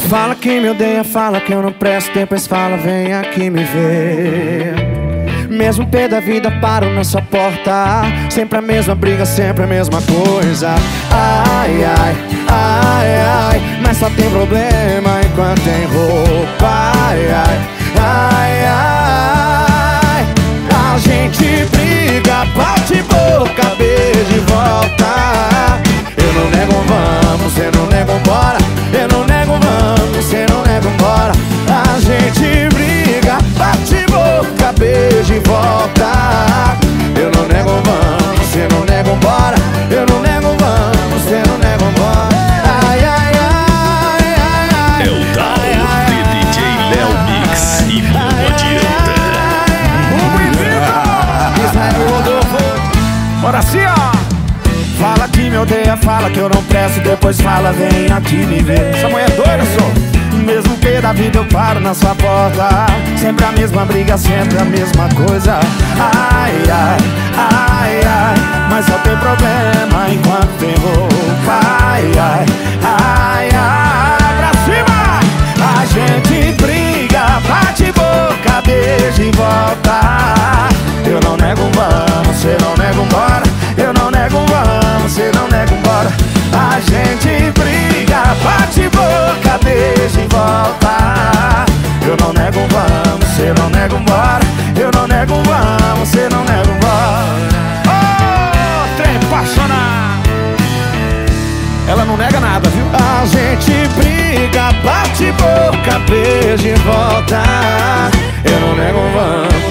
Fala que me odeia, fala que eu não presto, depois fala, vem aqui me ver. Mesmo pé da vida paro na sua porta, sempre a mesma briga, sempre a mesma coisa. Ai, ai, ai, ai, mas só tem problema enquanto tem roupa. Ai, ai, ai, ai, a gente briga, bate boca, beijo e volta. Eu não nego um vamos, cê não nega um bora. Eu não nego um vamos, cê não nega um bora. A gente briga, bate boca, beijo e volta. Eu não nego um vamos, cê não nega um bora. Eu não nego um vamos, cê não nega um bora. Ai, ai, ai, ai, ai. É o tal de DJ Léo Mix e não adianta. Israel Rodolfo. Bora assim, ó. Fala que me odeia, fala que eu não presto, depois fala, vem aqui me ver. Essa mulher é doida, só. Mesmo que da vida eu paro na sua porta, sempre a mesma briga, sempre a mesma coisa. Ai, ai, ai, ai, mas só tem problema enquanto tem roupa. Ai, ai, ai, ai, pra cima! A gente briga, bate boca, beijo e volta. Eu não nego um vamos, cê não nega um bora. Eu não nego um vamos, cê não nega um bora. A gente briga, bate boca, beijo e volta. Eu não nego um vamos, cê não nega um bora. Eu não nego um vamos, cê não nega um bora. Oh, trem apaixonado. Ela não nega nada, viu? A gente briga, bate boca, beijo e volta. Eu não nego um vamos.